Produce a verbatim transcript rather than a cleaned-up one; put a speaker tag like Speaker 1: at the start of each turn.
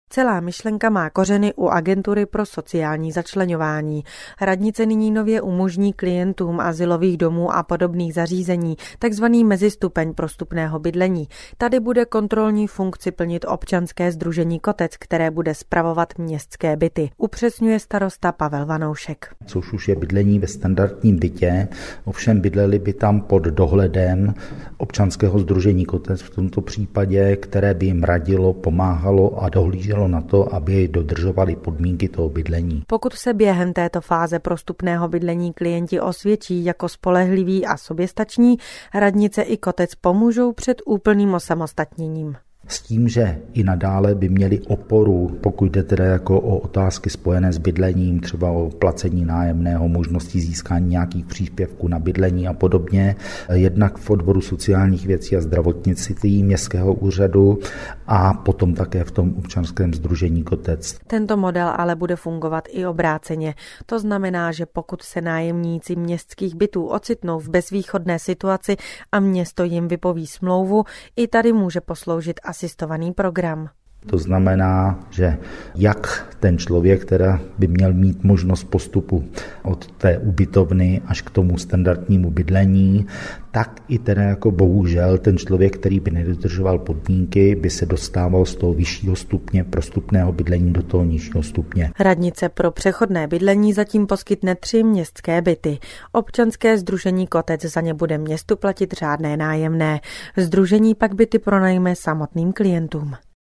Speaker 1: Celá myšlenka má kořeny u Agentury pro sociální začleňování. Radnice nyní nově umožní klientům azylových domů a podobných zařízení takzvaný mezistupeň prostupného bydlení. Tady bude kontrolní funkci plnit občanské sdružení Kotec, které bude spravovat městské byty. Upřesňuje starosta Pavel Vanoušek.
Speaker 2: Což už je bydlení ve standardním bytě, ovšem bydleli by tam pod dohledem občanského sdružení Kotec v tomto případě, které by jim radilo, pomáhalo a dohlíželo na to, aby dodržovali podmínky toho bydlení.
Speaker 1: Pokud se během této fáze prostupného bydlení klienti osvědčí jako spolehliví a soběstační, radnice i Kotec pomůžou před úplným osamostatněním.
Speaker 2: S tím, že i nadále by měli oporu, pokud jde teda jako o otázky spojené s bydlením, třeba o placení nájemného, možnosti získání nějakých příspěvků na bydlení a podobně, jednak v odboru sociálních věcí a zdravotnictví městského úřadu a potom také v tom občanském sdružení Kotec.
Speaker 1: Tento model ale bude fungovat i obráceně. To znamená, že pokud se nájemníci městských bytů ocitnou v bezvýchodné situaci a město jim vypoví smlouvu, i tady může posloužit asistovaný program.
Speaker 2: To znamená, že jak ten člověk, teda by měl mít možnost postupu od té ubytovny až k tomu standardnímu bydlení, tak i teda jako bohužel ten člověk, který by nedodržoval podmínky, by se dostával z toho vyššího stupně prostupného bydlení do toho nižšího stupně.
Speaker 1: Radnice pro přechodné bydlení zatím poskytne tři městské byty. Občanské sdružení Kotec za ně bude městu platit řádné nájemné. Sdružení pak byty pronajme samotným klientům.